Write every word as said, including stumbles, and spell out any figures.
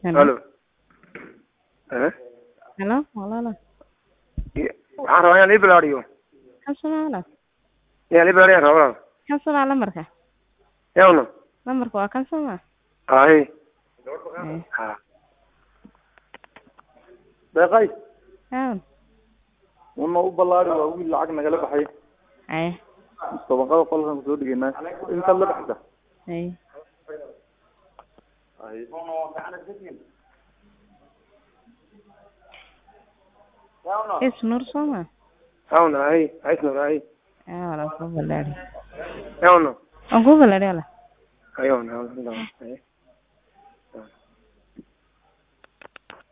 Hello. Aló. ¿Eh? Hello, walaalo. Y- Waxaan rabaa inaan ii bilaariyo. Kan Soomaala. Inaan ii bilaariyaan rabaa. Kan Soomaala lambarka. Yawna. Lambarka waa kan Soomaala. Ay. Eh. Ha. Deeqay. Haan. Uma u balaari waa wiil lacag nagala baxay. Eh. Tobanqada qolkan soo dhigaynaa. Inta la baxda. Eh. Ay. Is Nur Soomaala. Yawna ay. Ay isna ay. Ah, wala ku balaari. Yawna. Aan ku balaari wala. Ayawna. Yawna. Ay.